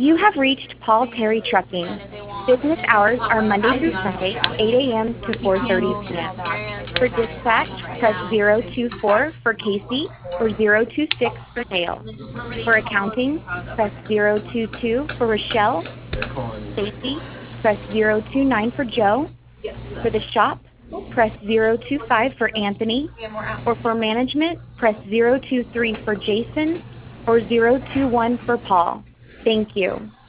You have reached Paul Terry Trucking. Business hours are Monday through Sunday, 8 a.m. to 4:30 p.m. For dispatch, press 024 for Casey or 026 for Dale. For accounting, press 022 for Rochelle. Stacy, press 029 for Joe. For the shop, press 025 for Anthony. Or for management, press 023 for Jason or 021 for Paul. Thank you.